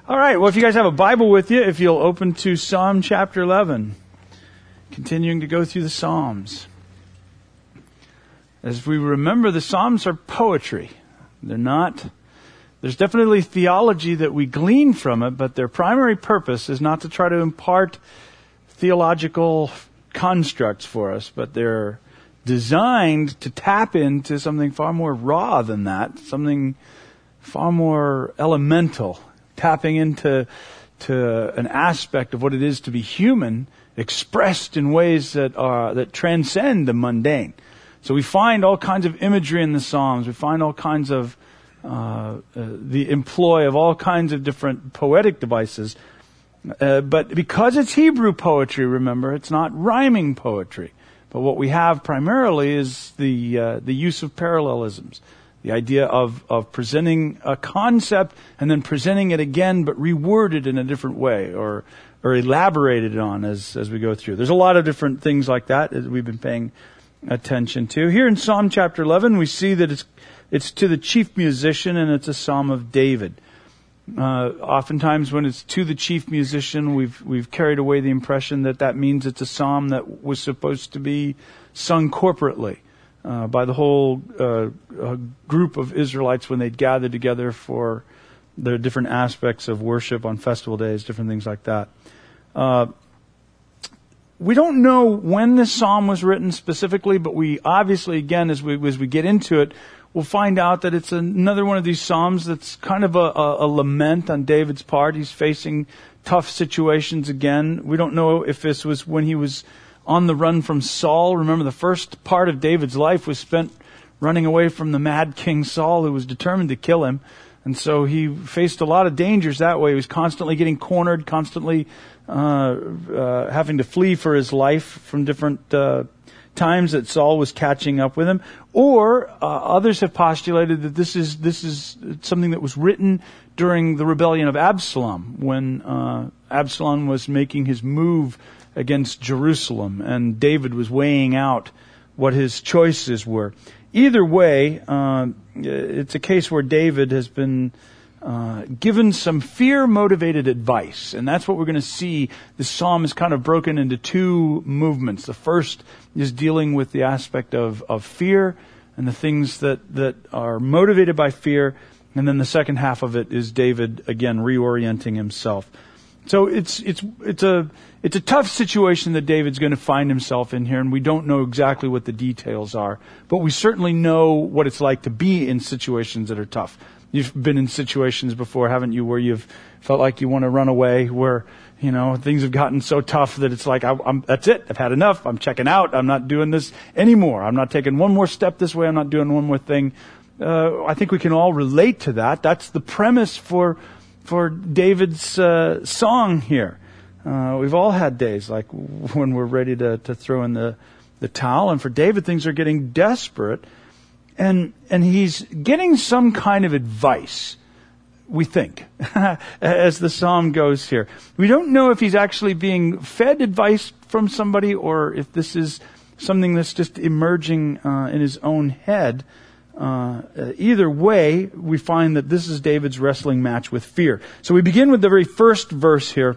All right, well, if you guys have a Bible with you, if you'll open to Psalm chapter 11, continuing to go through the Psalms. As we remember, the Psalms are poetry. They're not, there's definitely theology that we glean from it, but their primary purpose is not to try to impart theological constructs for us, but they're designed to tap into something far more raw than that, something far more elemental, tapping into an aspect of what it is to be human, expressed in ways that transcend the mundane. So we find all kinds of imagery in the Psalms. We find all kinds of the employ of all kinds of different poetic devices. But because it's Hebrew poetry, remember, it's not rhyming poetry. But what we have primarily is the use of parallelisms. The idea of presenting a concept and then presenting it again, but reworded in a different way or elaborated on as we go through. There's a lot of different things like that that we've been paying attention to. Here in Psalm chapter 11, we see that it's to the chief musician, and it's a psalm of David. Oftentimes when it's to the chief musician, we've carried away the impression that means it's a psalm that was supposed to be sung corporately. By the whole group of Israelites when they'd gather together for the different aspects of worship on festival days, different things like that. We don't know when this psalm was written specifically, but we obviously, again, as we get into it, we'll find out that it's another one of these psalms that's kind of a lament on David's part. He's facing tough situations again. We don't know if this was when he was on the run from Saul. Remember, the first part of David's life was spent running away from the mad King Saul, who was determined to kill him. And so he faced a lot of dangers that way. He was constantly getting cornered, constantly having to flee for his life from different times that Saul was catching up with him. Or others have postulated that this is something that was written during the rebellion of Absalom, when Absalom was making his move against Jerusalem, and David was weighing out what his choices were. Either way, it's a case where David has been given some fear-motivated advice, and that's what we're going to see. The psalm is kind of broken into two movements. The first is dealing with the aspect of fear and the things that are motivated by fear, and then the second half of it is David again reorienting himself. So it's a tough situation that David's going to find himself in here, and we don't know exactly what the details are, but we certainly know what it's like to be in situations that are tough. You've been in situations before, haven't you, where you've felt like you want to run away, where, things have gotten so tough that it's like, that's it, I've had enough, I'm checking out, I'm not doing this anymore, I'm not taking one more step this way, I'm not doing one more thing. I think we can all relate to that. That's the premise for David's song here. We've all had days like when we're ready to throw in the towel, and for David things are getting desperate, and he's getting some kind of advice, we think, as the psalm goes here. We don't know if he's actually being fed advice from somebody or if this is something that's just emerging in his own head. Either way, we find that this is David's wrestling match with fear. So we begin with the very first verse here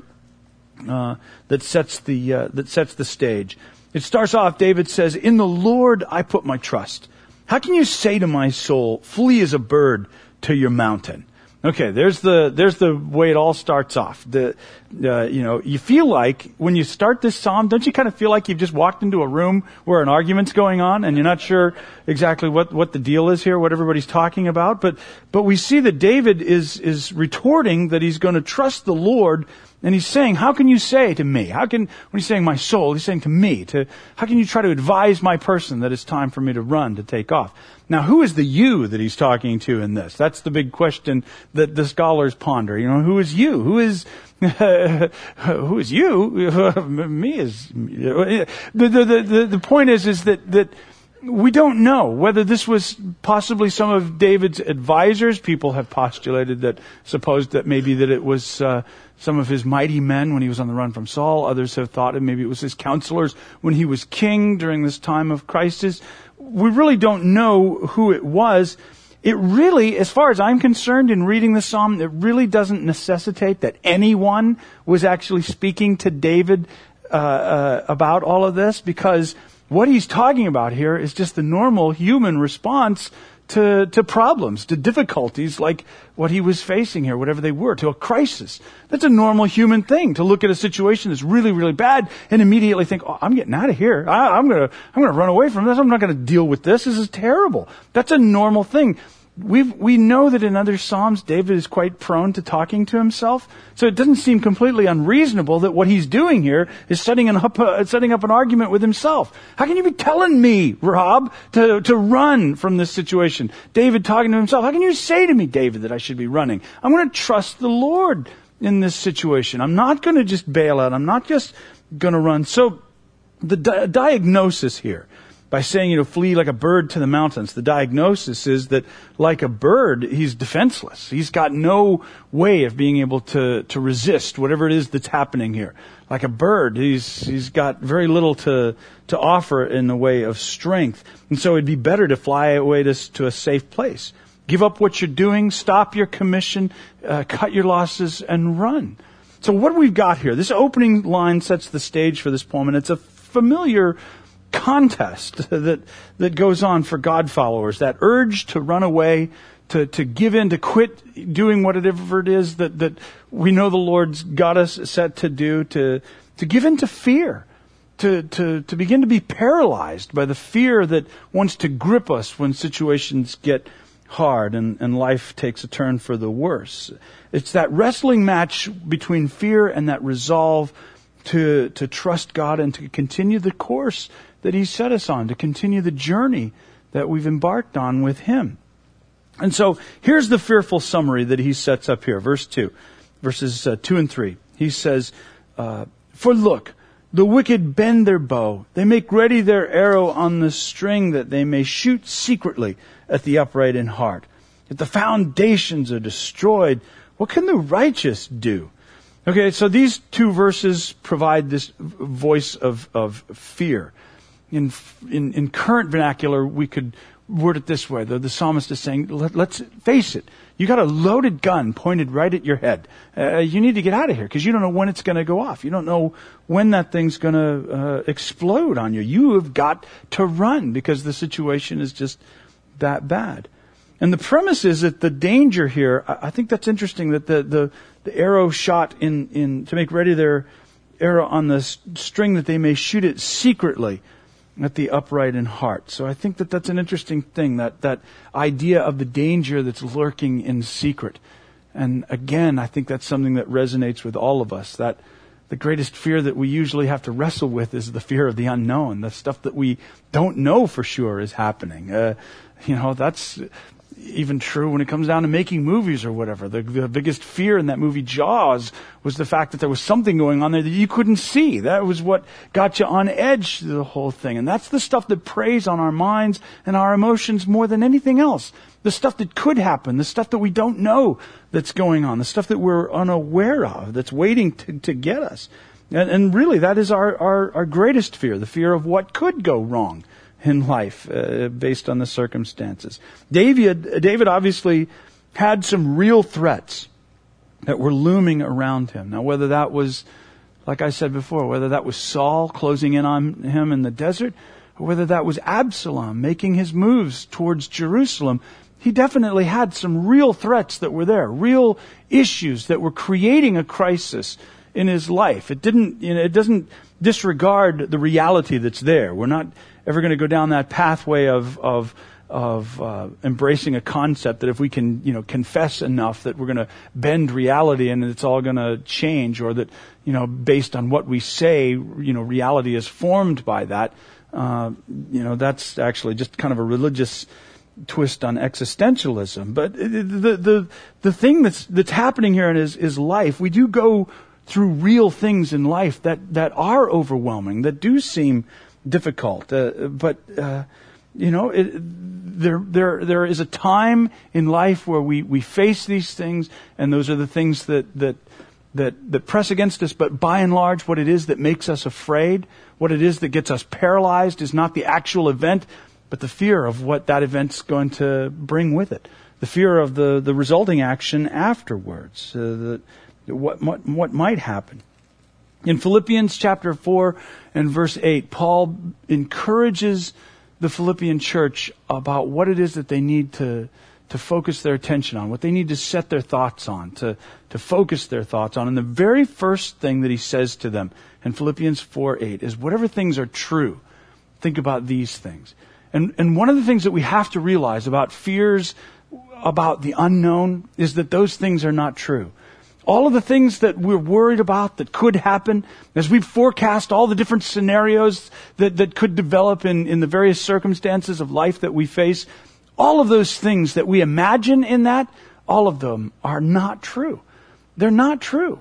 that sets the stage. It starts off, David says, "In the Lord I put my trust. How can you say to my soul, flee as a bird to your mountain?" Okay, there's the way it all starts off. You feel like when you start this psalm, don't you kind of feel like you've just walked into a room where an argument's going on and you're not sure exactly what the deal is here, what everybody's talking about? But we see that David is retorting that he's going to trust the Lord, and he's saying, how can you say to me? When he's saying my soul, he's saying to me, how can you try to advise my person that it's time for me to run, to take off? Now, who is the you that he's talking to in this? That's the big question that the scholars ponder. Who is you? Who is you? Me is. The point is that we don't know whether this was possibly some of David's advisors. People have postulated supposed that maybe that it was some of his mighty men when he was on the run from Saul. Others have thought maybe it was his counselors when he was king during this time of crisis. We really don't know who it was. it really, as far as I'm concerned in reading the psalm, it really doesn't necessitate that anyone was actually speaking to David about all of this, because what he's talking about here is just the normal human response to problems, to difficulties like what he was facing here, whatever they were, to a crisis. That's a normal human thing, to look at a situation that's really, really bad and immediately think, oh, I'm getting out of here. I'm gonna run away from this. I'm not gonna deal with this. This is terrible. That's a normal thing. We know that in other Psalms, David is quite prone to talking to himself. So it doesn't seem completely unreasonable that what he's doing here is setting up an argument with himself. How can you be telling me, Rob, to run from this situation? David talking to himself. How can you say to me, David, that I should be running? I'm going to trust the Lord in this situation. I'm not going to just bail out. I'm not just going to run. So the diagnosis here, by saying, flee like a bird to the mountains, the diagnosis is that, like a bird, he's defenseless. He's got no way of being able to resist whatever it is that's happening here. Like a bird, he's got very little to offer in the way of strength. And so it'd be better to fly away to a safe place. Give up what you're doing, stop your commission, cut your losses, and run. So what we've got here, this opening line sets the stage for this poem, and it's a familiar contest that goes on for God followers, that urge to run away, to give in, to quit doing whatever it is that we know the Lord's got us set to do, to give in to fear, to begin to be paralyzed by the fear that wants to grip us when situations get hard and life takes a turn for the worse. It's that wrestling match between fear and that resolve to trust God and to continue the course that He set us on, to continue the journey that we've embarked on with Him. And so here's the fearful summary that he sets up here. Verse 2, verses 2 and 3. He says, for look, the wicked bend their bow. They make ready their arrow on the string that they may shoot secretly at the upright in heart. If the foundations are destroyed, what can the righteous do? Okay, so these two verses provide this voice of fear. In current vernacular, we could word it this way. The psalmist is saying, let's face it. You got a loaded gun pointed right at your head. You need to get out of here because you don't know when it's going to go off. You don't know when that thing's going to explode on you. You have got to run because the situation is just that bad. And the premise is that the danger here, I think that's interesting, that the arrow shot in to make ready their arrow on the string that they may shoot it secretly at the upright in heart. So I think that's an interesting thing, that idea of the danger that's lurking in secret. And again, I think that's something that resonates with all of us, that the greatest fear that we usually have to wrestle with is the fear of the unknown, the stuff that we don't know for sure is happening. That's even true when it comes down to making movies or whatever. The biggest fear in that movie Jaws was the fact that there was something going on there that you couldn't see. That was what got you on edge through the whole thing. And that's the stuff that preys on our minds and our emotions more than anything else. The stuff that could happen, the stuff that we don't know that's going on, the stuff that we're unaware of, that's waiting to get us. And really, that is our greatest fear, the fear of what could go wrong in life, based on the circumstances. David obviously had some real threats that were looming around him. Now, whether that was, like I said before, whether that was Saul closing in on him in the desert, or whether that was Absalom making his moves towards Jerusalem, he definitely had some real threats that were there, real issues that were creating a crisis in his life. It doesn't disregard the reality that's there. We're not ever going to go down that pathway of embracing a concept that if we can, confess enough that we're going to bend reality and it's all going to change, or that, based on what we say, reality is formed by that. That's actually just kind of a religious twist on existentialism. But the thing that's happening here is life. We do go through real things in life that are overwhelming, that do seem difficult. But there is a time in life where we face these things, and those are the things that press against us. But by and large, what it is that makes us afraid, what it is that gets us paralyzed, is not the actual event but the fear of what that event's going to bring with it. The fear of the resulting action afterwards, what might happen. In Philippians chapter 4 and verse 8, Paul encourages the Philippian church about what it is that they need to focus their attention on, what they need to set their thoughts on, to focus their thoughts on. And the very first thing that he says to them in Philippians 4:8 is, whatever things are true, think about these things. And one of the things that we have to realize about fears about the unknown is that those things are not true. All of the things that we're worried about that could happen, as we forecast all the different scenarios that could develop in the various circumstances of life that we face, all of those things that we imagine in that, all of them are not true. They're not true.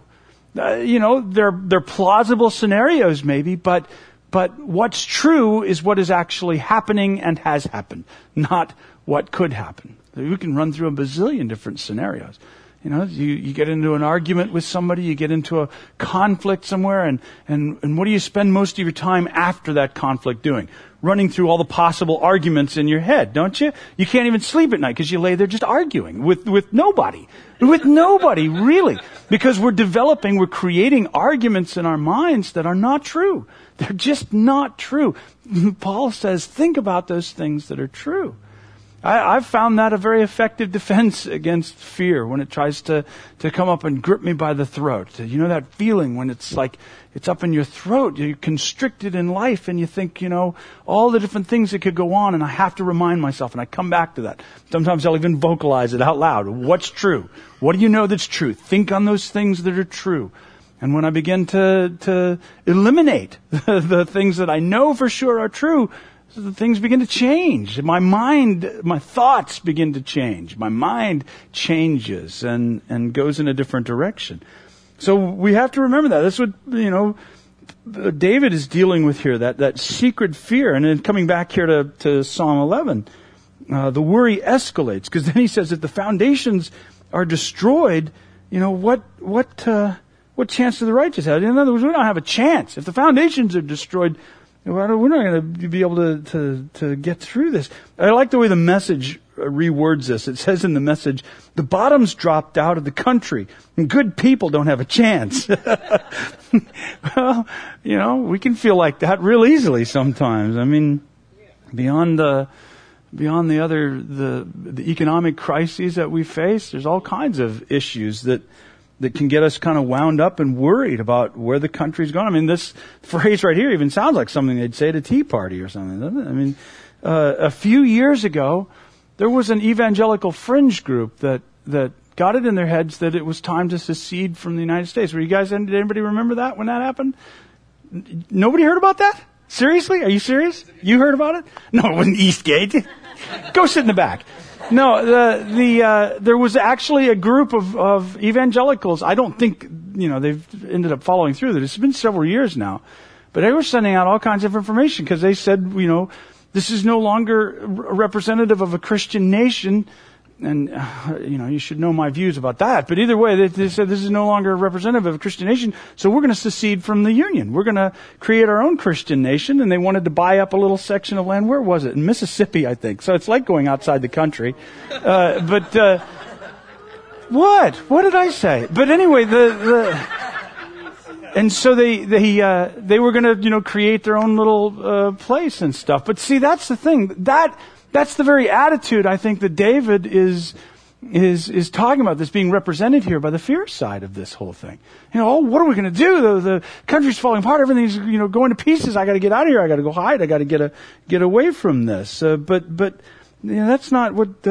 They're plausible scenarios maybe, but what's true is what is actually happening and has happened, not what could happen. We can run through a bazillion different scenarios. You get into an argument with somebody, you get into a conflict somewhere, and what do you spend most of your time after that conflict doing? Running through all the possible arguments in your head, don't you? You can't even sleep at night because you lay there just arguing with nobody. With nobody, really. Because we're creating arguments in our minds that are not true. They're just not true. Paul says, think about those things that are true. I've found that a very effective defense against fear when it tries to come up and grip me by the throat. You know that feeling when it's like it's up in your throat, you're constricted in life and you think, all the different things that could go on, and I have to remind myself, and I come back to that. Sometimes I'll even vocalize it out loud. What's true? What do you know that's true? Think on those things that are true. And when I begin to eliminate the things that I know for sure are true, so the things begin to change. My thoughts begin to change. My mind changes and goes in a different direction. So we have to remember that. That's what, David is dealing with here, that secret fear. And then coming back here to Psalm 11, the worry escalates. Because then he says that the foundations are destroyed, what chance do the righteous have? In other words, we don't have a chance. If the foundations are destroyed, we're not going to be able to get through this. I like the way the Message rewords this. It says in the Message, the bottom's dropped out of the country and good people don't have a chance. Well, we can feel like that real easily sometimes. I mean, beyond the economic crises that we face, there's all kinds of issues that can get us kind of wound up and worried about where the country's going. I mean, this phrase right here even sounds like something they'd say at a tea party or something, doesn't it? I mean, a few years ago, there was an evangelical fringe group that got it in their heads that it was time to secede from the United States. Did anybody remember that when that happened? Nobody heard about that? Seriously? Are you serious? You heard about it? No, it wasn't Eastgate. Go sit in the back. No, there was actually a group of evangelicals. I don't think, they've ended up following through that. It's been several years now. But they were sending out all kinds of information because they said, this is no longer a representative of a Christian nation. And, you should know my views about that. But either way, they said this is no longer a representative of a Christian nation, so we're going to secede from the Union. We're going to create our own Christian nation. And they wanted to buy up a little section of land. Where was it? In Mississippi, I think. So it's like going outside the country. What? What did I say? But anyway, and so they were going to, create their own little place and stuff. But see, that's the thing. That's the very attitude I think that David is talking about, this being represented here by the fear side of this whole thing. What are we going to do? The country's falling apart. Everything's, going to pieces. I got to get out of here. I got to go hide. I got to get away from this. But that's not what,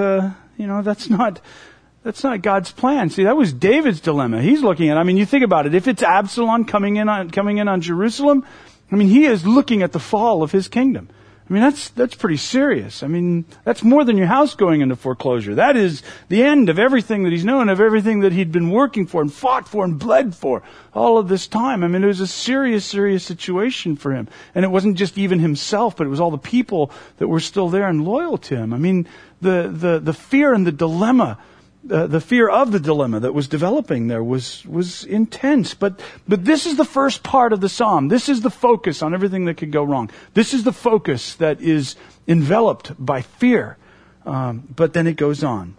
that's not God's plan. See, that was David's dilemma. He's looking at, you think about it. If it's Absalom coming in on Jerusalem, he is looking at the fall of his kingdom. That's pretty serious. That's more than your house going into foreclosure. That is the end of everything that he's known, of everything that he'd been working for and fought for and bled for all of this time. It was a serious, serious situation for him. And it wasn't just even himself, but it was all the people that were still there and loyal to him. The fear and the dilemma the fear of the dilemma that was developing there was intense. But this is the first part of the psalm. This is the focus on everything that could go wrong. This is the focus that is enveloped by fear. But then it goes on.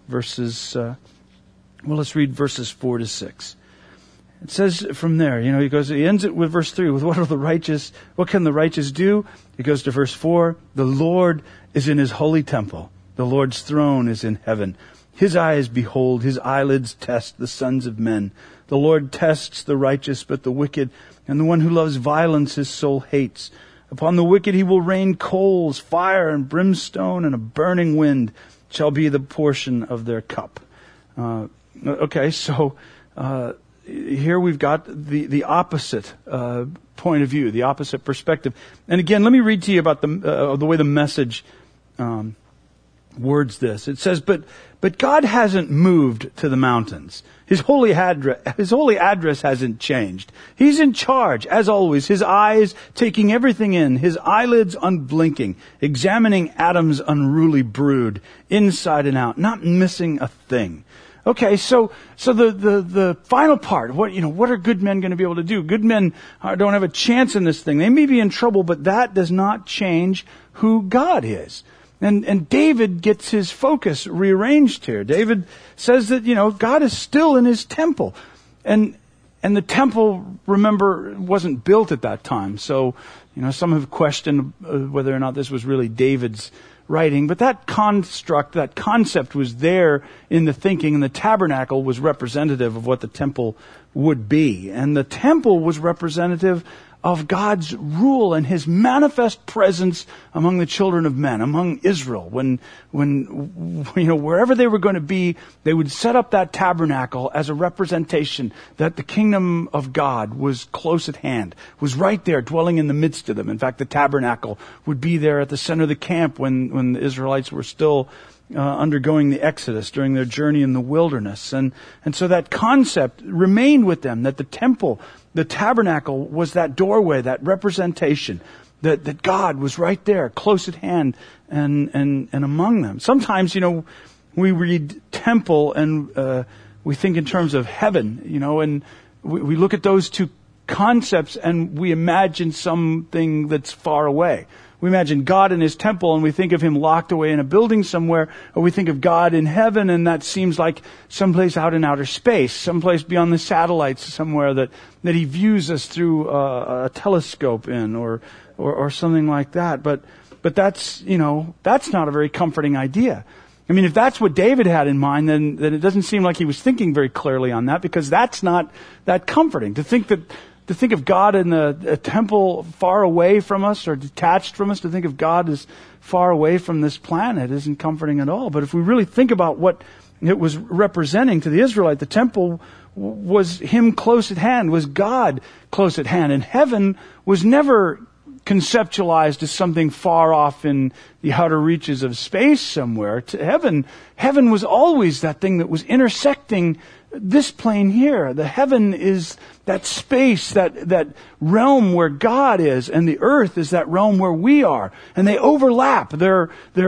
Let's read verses 4 to 6. It says from there, he ends it with verse 3, with what can the righteous do? He goes to verse 4, the Lord is in his holy temple. The Lord's throne is in heaven. His eyes behold, his eyelids test the sons of men. The Lord tests the righteous, but the wicked, and the one who loves violence his soul hates. Upon the wicked he will rain coals, fire and brimstone, and a burning wind shall be the portion of their cup. Here we've got the opposite point of view, the opposite perspective. And again, let me read to you about the way the Message words this. It says, but God hasn't moved to the mountains. His holy address hasn't changed. He's in charge, as always, his eyes taking everything in, his eyelids unblinking, examining Adam's unruly brood, inside and out, not missing a thing. Okay, so the final part, what are good men going to be able to do? Good men don't have a chance in this thing. They may be in trouble, but that does not change who God is. And David gets his focus rearranged here. David says that, God is still in his temple. And the temple, remember, wasn't built at that time. So, some have questioned whether or not this was really David's writing, but that concept was there in the thinking, and the tabernacle was representative of what the temple would be. And the temple was representative of God's rule and his manifest presence among the children of men, among Israel. When wherever they were going to be, they would set up that tabernacle as a representation that the kingdom of God was close at hand, was right there, dwelling in the midst of them. In fact, the tabernacle would be there at the center of the camp when the Israelites were still undergoing the Exodus during their journey in the wilderness. And so that concept remained with them, that the temple, the tabernacle, was that doorway, that representation, that God was right there, close at hand and among them. Sometimes, we read temple and we think in terms of heaven, and we look at those two concepts and we imagine something that's far away. We imagine God in his temple and we think of him locked away in a building somewhere, or we think of God in heaven and that seems like someplace out in outer space, someplace beyond the satellites somewhere that he views us through a telescope in or something like that. But that's not a very comforting idea. I mean, if that's what David had in mind, then it doesn't seem like he was thinking very clearly on that, because that's not that comforting. To think of God in a temple far away from us or detached from us, to think of God as far away from this planet isn't comforting at all. But if we really think about what it was representing to the Israelite, the temple was him close at hand, was God close at hand. And heaven was never conceptualized as something far off in the outer reaches of space somewhere. To heaven was always that thing that was intersecting this plane here. The heaven is that space, that realm where God is, and the earth is that realm where we are. And they overlap. They're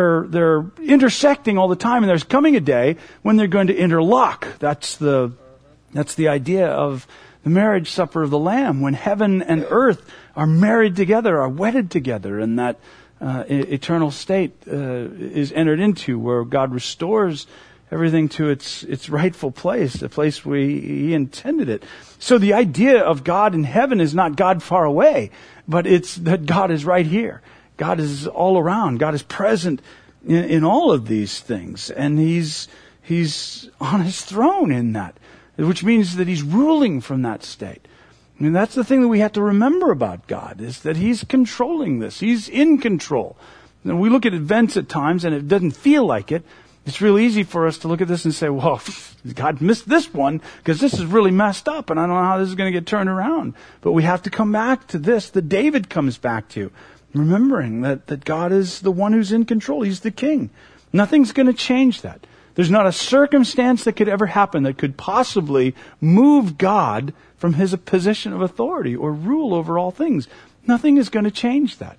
intersecting all the time, and there's coming a day when they're going to interlock. That's the idea of the marriage supper of the Lamb, when heaven and earth are married together, are wedded together, and that eternal state is entered into, where God restores everything to its rightful place, the place where he intended it. So the idea of God in heaven is not God far away, but it's that God is right here. God is all around. God is present in all of these things, and he's on his throne in that, which means that he's ruling from that state. I mean, that's the thing that we have to remember about God, is that he's controlling this. He's in control. And we look at events at times and it doesn't feel like it. It's real easy for us to look at this and say, well, God missed this one because this is really messed up and I don't know how this is going to get turned around. But we have to come back to this that David comes back to, remembering that God is the one who's in control. He's the king. Nothing's going to change that. There's not a circumstance that could ever happen that could possibly move God from his position of authority or rule over all things. Nothing is going to change that.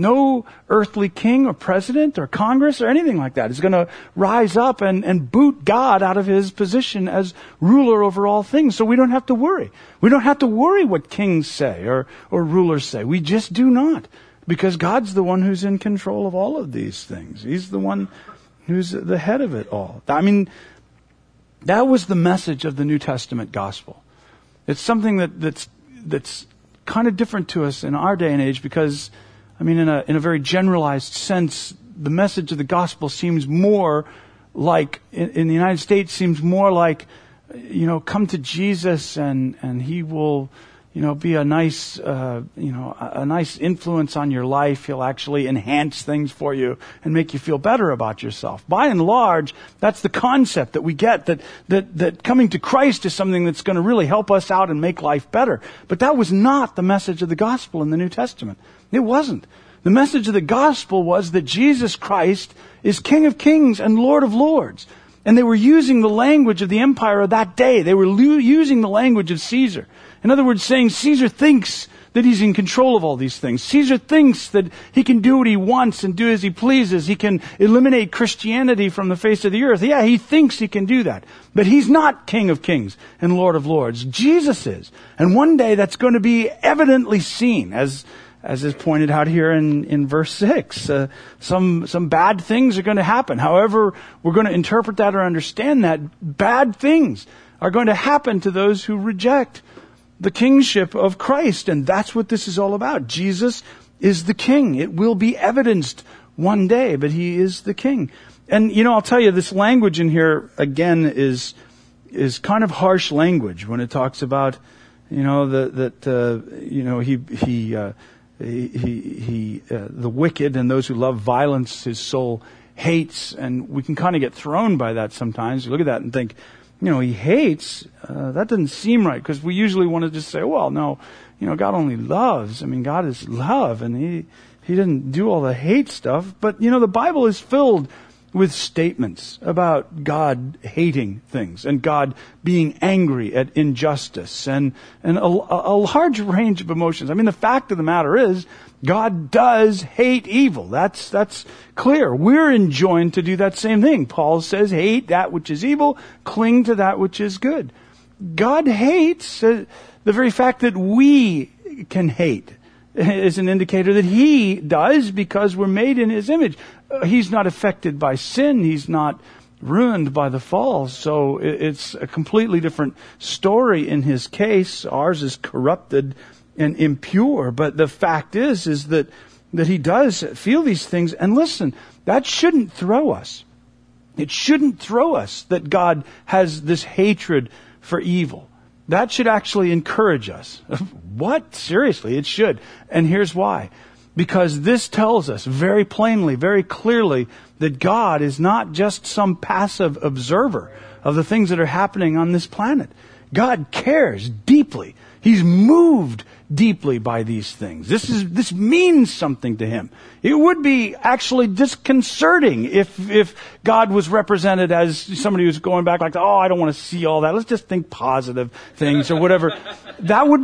No earthly king or president or Congress or anything like that is going to rise up and boot God out of his position as ruler over all things. So we don't have to worry. We don't have to worry what kings say or rulers say. We just do not. Because God's the one who's in control of all of these things. He's the one who's the head of it all. I mean, that was the message of the New Testament gospel. It's something that's kind of different to us in our day and age because, I mean, in a very generalized sense, the message of the gospel seems more like, in the United States, seems more like, come to Jesus and he will, be a nice, a nice influence on your life. He'll actually enhance things for you and make you feel better about yourself. By and large, that's the concept that we get, that coming to Christ is something that's going to really help us out and make life better. But that was not the message of the gospel in the New Testament. It wasn't. The message of the gospel was that Jesus Christ is King of Kings and Lord of Lords. And they were using the language of the empire of that day. They were using the language of Caesar. In other words, saying Caesar thinks that he's in control of all these things. Caesar thinks that he can do what he wants and do as he pleases. He can eliminate Christianity from the face of the earth. Yeah, he thinks he can do that. But he's not King of Kings and Lord of Lords. Jesus is. And one day that's going to be evidently seen, as is pointed out here in verse 6. Some bad things are going to happen. However we're going to interpret that or understand that, bad things are going to happen to those who reject the kingship of Christ. And that's what this is all about. Jesus is the king. It will be evidenced one day, but he is the king. And, I'll tell you, this language in here, again, is kind of harsh language when it talks about, the wicked and those who love violence, his soul hates. And we can kind of get thrown by that sometimes. You look at that and think, he hates. That doesn't seem right, because we usually want to just say, well, no, God only loves. I mean, God is love, and he didn't do all the hate stuff. But, the Bible is filled with statements about God hating things and God being angry at injustice and a large range of emotions. I mean, the fact of the matter is, God does hate evil. That's clear. We're enjoined to do that same thing. Paul says, hate that which is evil, cling to that which is good. God hates the very fact that we can hate is an indicator that he does, because we're made in his image. He's not affected by sin. He's not ruined by the fall. So it's a completely different story in his case. Ours is corrupted and impure. But the fact is that he does feel these things. And listen, that shouldn't throw us. It shouldn't throw us that God has this hatred for evil. That should actually encourage us. What? Seriously, it should. And here's why. Because this tells us very plainly, very clearly, that God is not just some passive observer of the things that are happening on this planet. God cares deeply. He's moved deeply by these things. This means something to him. It would be actually disconcerting if God was represented as somebody who's going back like, I don't want to see all that. Let's just think positive things or whatever. That would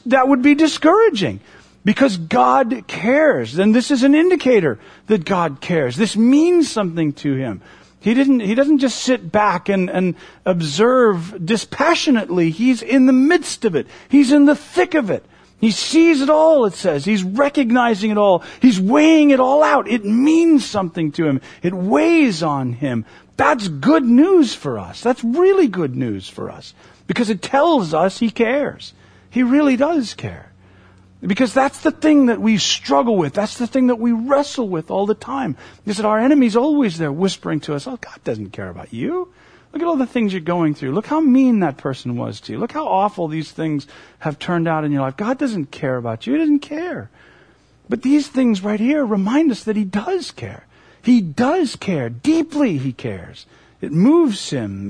be discouraging. Because God cares. And this is an indicator that God cares. This means something to him. He doesn't just sit back and observe dispassionately. He's in the midst of it. He's in the thick of it. He sees it all, it says. He's recognizing it all. He's weighing it all out. It means something to him. It weighs on him. That's good news for us. That's really good news for us. Because it tells us he cares. He really does care. Because that's the thing that we struggle with. That's the thing that we wrestle with all the time. Is that our enemy's always there whispering to us, God doesn't care about you. Look at all the things you're going through. Look how mean that person was to you. Look how awful these things have turned out in your life. God doesn't care about you. He doesn't care. But these things right here remind us that he does care. He does care. Deeply he cares. It moves him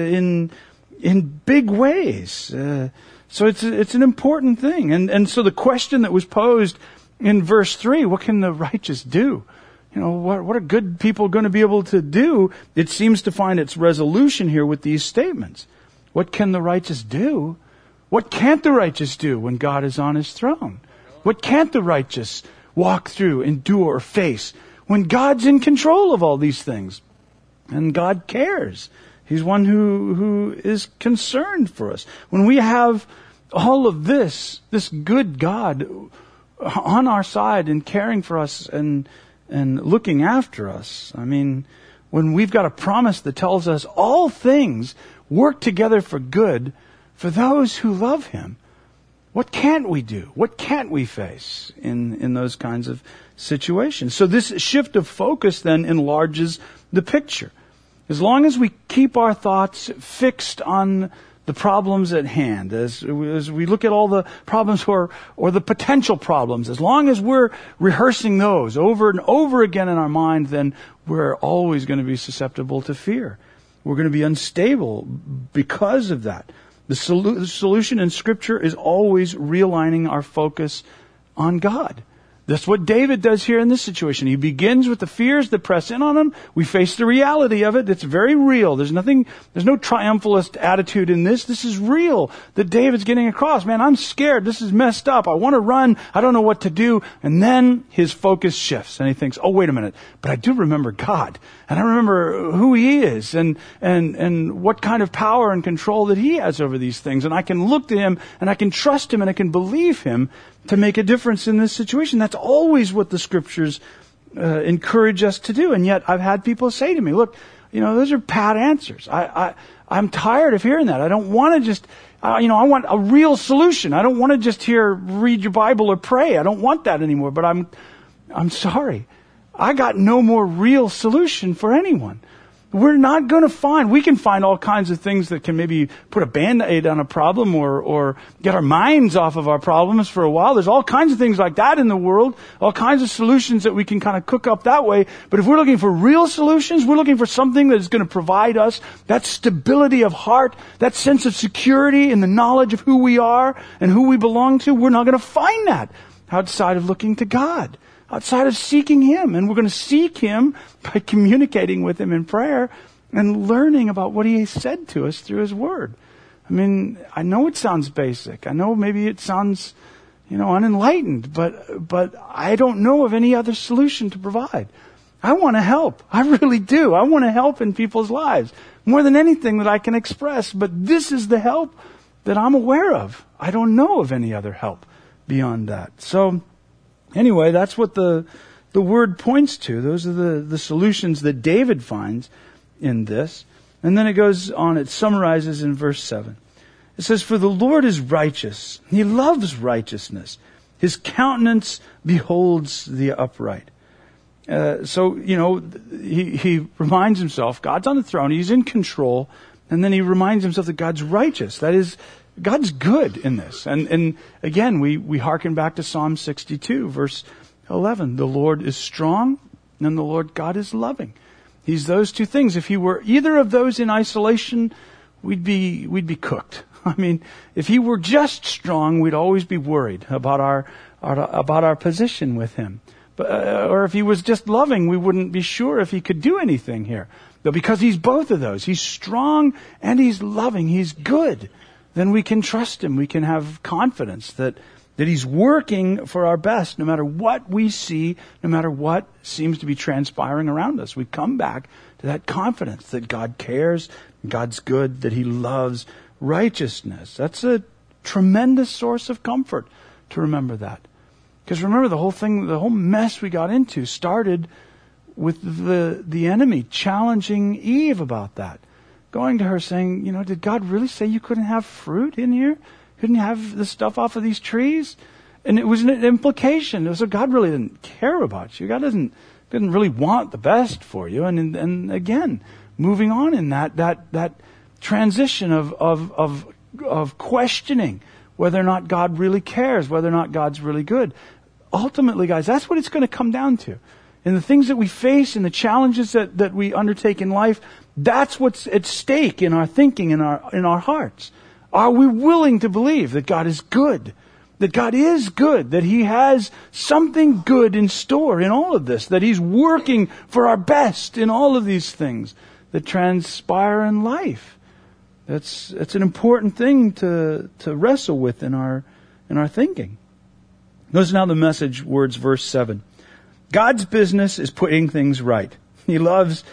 in big ways. So it's an important thing. And so the question that was posed in verse 3, what can the righteous do? What are good people going to be able to do? It seems to find its resolution here with these statements. What can the righteous do? What can't the righteous do when God is on his throne? What can't the righteous walk through, endure, face, when God's in control of all these things. And God cares. He's one who is concerned for us. When we have all of this good God on our side and caring for us and looking after us, I mean, when we've got a promise that tells us all things work together for good for those who love Him, what can't we do? What can't we face in those kinds of situations? So this shift of focus then enlarges the picture. As long as we keep our thoughts fixed on the problems at hand, as we look at all the problems or the potential problems, as long as we're rehearsing those over and over again in our mind, then we're always going to be susceptible to fear. We're going to be unstable because of that. The solution in Scripture is always realigning our focus on God. That's what David does here in this situation. He begins with the fears that press in on him. We face the reality of it. It's very real. There's no triumphalist attitude in this. This is real that David's getting across. Man, I'm scared. This is messed up. I want to run. I don't know what to do. And then his focus shifts and he thinks, oh, wait a minute. But I do remember God. And I remember who He is and what kind of power and control that He has over these things. And I can look to Him and I can trust Him and I can believe Him to make a difference in this situation. That's always what the Scriptures encourage us to do. And yet I've had people say to me, look, those are pat answers. I'm tired of hearing that. I don't want to just, I want a real solution. I don't want to just read your Bible or pray. I don't want that anymore. But I'm sorry. I got no more real solution for anyone. We're not going to we can find all kinds of things that can maybe put a Band-Aid on a problem or get our minds off of our problems for a while. There's all kinds of things like that in the world, all kinds of solutions that we can kind of cook up that way. But if we're looking for real solutions, we're looking for something that is going to provide us that stability of heart, that sense of security in the knowledge of who we are and who we belong to. We're not going to find that outside of looking to God, outside of seeking Him. And we're going to seek Him by communicating with Him in prayer and learning about what He said to us through His Word. I mean, I know it sounds basic. I know maybe it sounds, unenlightened, but I don't know of any other solution to provide. I want to help. I really do. I want to help in people's lives more than anything that I can express. But this is the help that I'm aware of. I don't know of any other help beyond that. So, anyway, that's what the Word points to. Those are the solutions that David finds in this. And then it goes on, it summarizes in verse 7. It says, "For the Lord is righteous. He loves righteousness. His countenance beholds the upright." He reminds himself, God's on the throne, He's in control, and then he reminds himself that God's righteous. That is, God's good in this. And again, we hearken back to Psalm 62, verse 11. The Lord is strong, and the Lord God is loving. He's those two things. If He were either of those in isolation, we'd be cooked. I mean, if He were just strong, we'd always be worried about our position with Him. Or if He was just loving, we wouldn't be sure if He could do anything here. But because He's both of those, He's strong and He's loving, He's good, then we can trust Him. We can have confidence that He's working for our best, no matter what we see, no matter what seems to be transpiring around us. We come back to that confidence that God cares, God's good, that He loves righteousness. That's a tremendous source of comfort to remember that. Because remember, the whole mess we got into started with the enemy challenging Eve about that. Going to her saying, did God really say you couldn't have fruit in here? Couldn't have the stuff off of these trees? And it was an implication. So God really didn't care about you. God didn't really want the best for you. And again, moving on in that transition of questioning whether or not God really cares, whether or not God's really good. Ultimately, guys, that's what it's going to come down to. In the things that we face and the challenges that we undertake in life, that's what's at stake in our thinking, in our hearts. Are we willing to believe that God is good? That God is good, that He has something good in store in all of this, that He's working for our best in all of these things that transpire in life. It's an important thing to wrestle with in our thinking. Notice now the Message words, verse 7. God's business is putting things right. He loves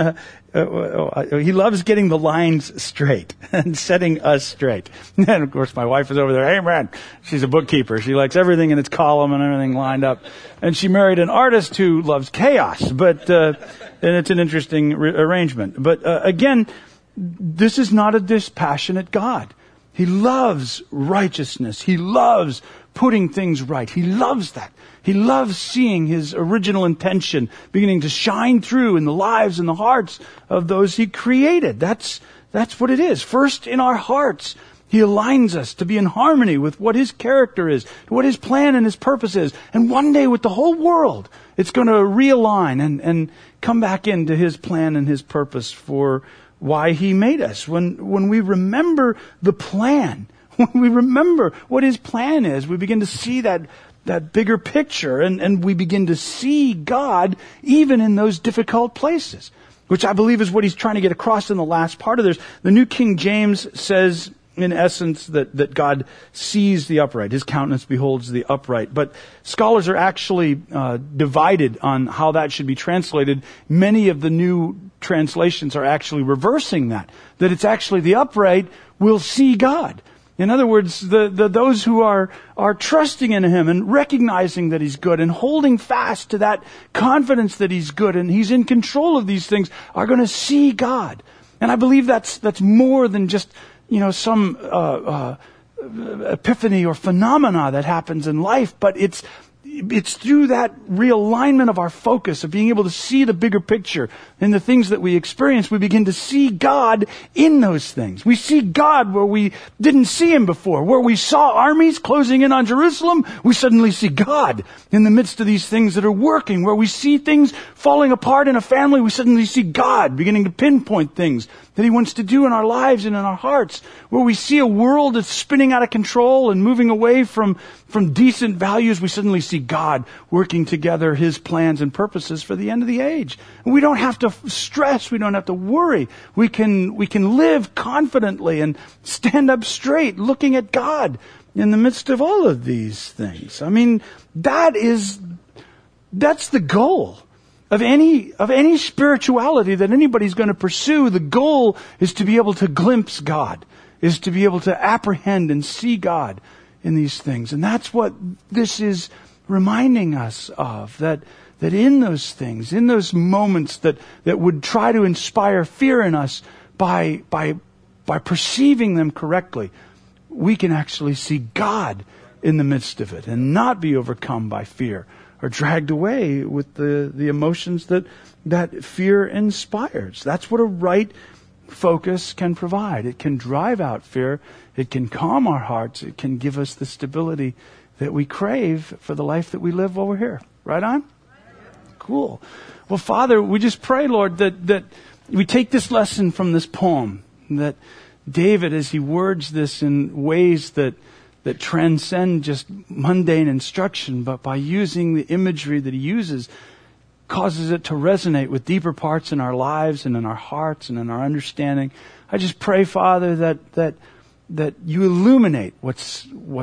getting the lines straight and setting us straight. And of course my wife is over there, amen. She's a bookkeeper. She likes everything in its column and everything lined up. And she married an artist who loves chaos, but, and it's an interesting arrangement. But, again, this is not a dispassionate God. He loves righteousness. He loves putting things right. He loves that. He loves seeing His original intention beginning to shine through in the lives and the hearts of those He created. That's what it is. First, in our hearts, He aligns us to be in harmony with what His character is, what His plan and His purpose is. And one day with the whole world, it's going to realign and come back into His plan and His purpose for why He made us. When we remember the plan, when we remember what His plan is, we begin to see that bigger picture and we begin to see God even in those difficult places, which I believe is what he's trying to get across in the last part of this. The New King James says, in essence, that God sees the upright. His countenance beholds the upright. But scholars are actually divided on how that should be translated. Many of the new translations are actually reversing that it's actually the upright will see God. In other words, those who are trusting in Him and recognizing that He's good and holding fast to that confidence that He's good and He's in control of these things are going to see God. And I believe that's more than just, some epiphany or phenomena that happens in life, but it's through that realignment of our focus, of being able to see the bigger picture in the things that we experience, we begin to see God in those things. We see God where we didn't see Him before. Where we saw armies closing in on Jerusalem, we suddenly see God in the midst of these things that are working. Where we see things falling apart in a family, we suddenly see God beginning to pinpoint things that He wants to do in our lives and in our hearts. Where we see a world that's spinning out of control and moving away from decent values, we suddenly see God working together His plans and purposes for the end of the age. And we don't have to stress. We don't have to worry. We can live confidently and stand up straight looking at God in the midst of all of these things. I mean, that's the goal of any spirituality that anybody's going to pursue. The goal is to be able to glimpse God, is to be able to apprehend and see God in these things. And that's what this is reminding us of, that in those things, in those moments that would try to inspire fear in us, by perceiving them correctly, we can actually see God in the midst of it and not be overcome by fear or dragged away with the emotions that fear inspires. That's what a right focus can provide. It can drive out fear. It can calm our hearts. It can give us the stability that we crave for the life that we live while we're here. Right on? Cool. Well, Father, we just pray, Lord, that we take this lesson from this poem, that David, as he words this in ways that transcend just mundane instruction, but by using the imagery that he uses, causes it to resonate with deeper parts in our lives and in our hearts and in our understanding. I just pray, Father, that you illuminate what's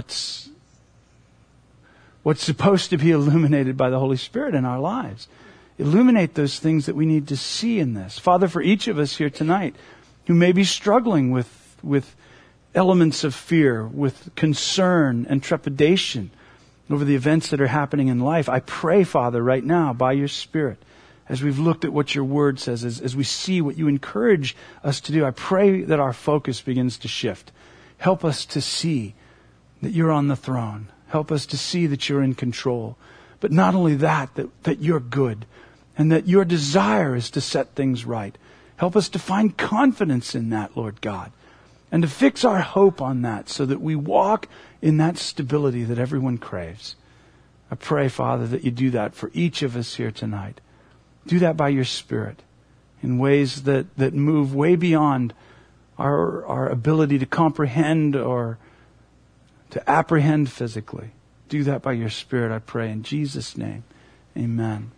supposed to be illuminated by the Holy Spirit in our lives. Illuminate those things that we need to see in this. Father, for each of us here tonight who may be struggling with elements of fear, with concern and trepidation over the events that are happening in life, I pray, Father, right now, by your Spirit, as we've looked at what your word says, as we see what you encourage us to do, I pray that our focus begins to shift. Help us to see that you're on the throne. Help us to see that you're in control. But not only that you're good and that your desire is to set things right. Help us to find confidence in that, Lord God, and to fix our hope on that so that we walk in that stability that everyone craves. I pray, Father, that you do that for each of us here tonight. Do that by your Spirit in ways that move way beyond our ability to comprehend or to apprehend physically. Do that by your Spirit, I pray, in Jesus' name. Amen.